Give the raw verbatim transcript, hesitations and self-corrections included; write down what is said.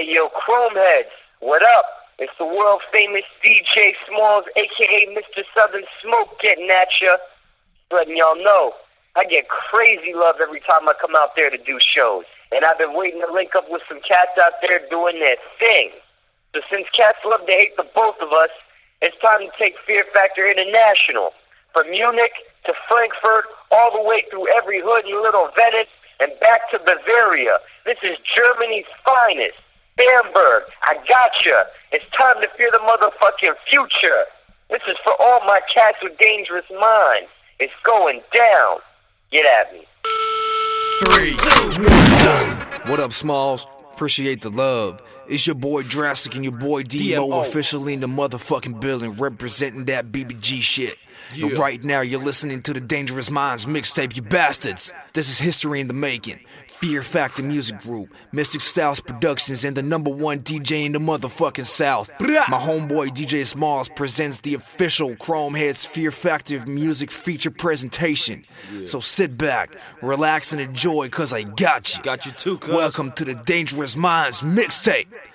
Yo, Chromeheads, what up? It's the world famous D J Smalls, aka Mister Southern Smoke, getting at ya. Letting y'all know, I get crazy love every time I come out there to do shows. And I've been waiting to link up with some cats out there doing their thing. So since cats love to hate the both of us, it's time to take Fear Factor international. From Munich to Frankfurt, all the way through every hood in Little Venice, and back to Bavaria. This is Germany's finest. Bamberg, I gotcha. It's time to fear the motherfucking future. This is for all my cats with dangerous minds. It's going down. Get at me. Three, two, one. What up, Smalls? Appreciate the love. It's your boy Drastic and your boy Demo, officially in the motherfucking building, representing that B B G shit. Yeah. And right now, you're listening to the Dangerous Minds mixtape, you bastards. This is history in the making. Fear Factor Music Group, Mystic Styles Productions, and the number one D J in the motherfucking South. My homeboy D J Smalls presents the official Chromeheads Fear Factor music feature presentation. Yeah. So sit back, relax, and enjoy, cause I got you. Got you too, cuz. Welcome to the Dangerous Minds mixtape.